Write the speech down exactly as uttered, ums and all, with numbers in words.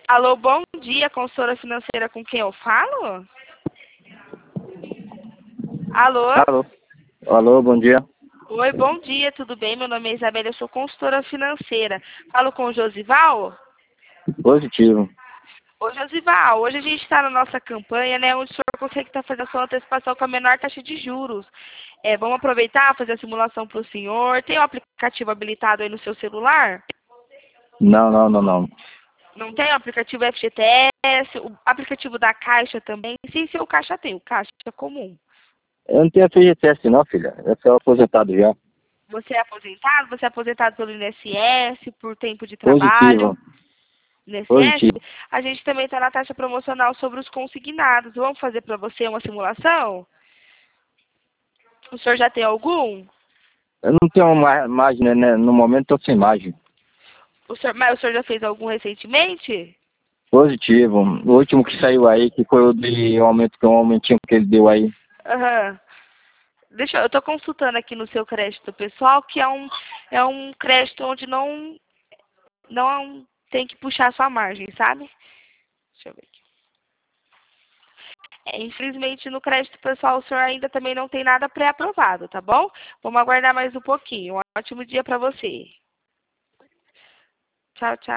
Alô, bom dia, consultora financeira, com quem eu falo? Alô? Alô? Alô, bom dia. Oi, bom dia, tudo bem? Meu nome é Isabela, eu sou consultora financeira. Falo com o Josival? Positivo. Ô, Josival, hoje a gente está na nossa campanha, né, onde o senhor consegue estar fazendo a sua antecipação com a menor taxa de juros. É, vamos aproveitar, fazer a simulação para o senhor. Tem o aplicativo habilitado aí no seu celular? Não, não, não, não. Não tem o aplicativo F G T S, o aplicativo da Caixa também? Sim, seu Caixa tem, o Caixa comum. Eu não tenho F G T S não, filha. Eu sou aposentado já. Você é aposentado? Você é aposentado pelo I N S S, por tempo de trabalho? Positivo. I N S S? Positivo. A gente também está na taxa promocional sobre os consignados. Vamos fazer para você uma simulação? O senhor já tem algum? Eu não tenho uma imagem, né? No momento estou sem imagem. O senhor, mas o senhor já fez algum recentemente? Positivo. O último que saiu aí, que foi o de aumento, que é um aumentinho que ele deu aí. Aham. Deixa eu, eu estou consultando aqui no seu crédito pessoal, que é um, é um crédito onde não, não tem que puxar a sua margem, sabe? Deixa eu ver aqui. É, infelizmente, no crédito pessoal, o senhor ainda também não tem nada pré-aprovado, tá bom? Vamos aguardar mais um pouquinho. Um ótimo dia para você. Tchau, tchau.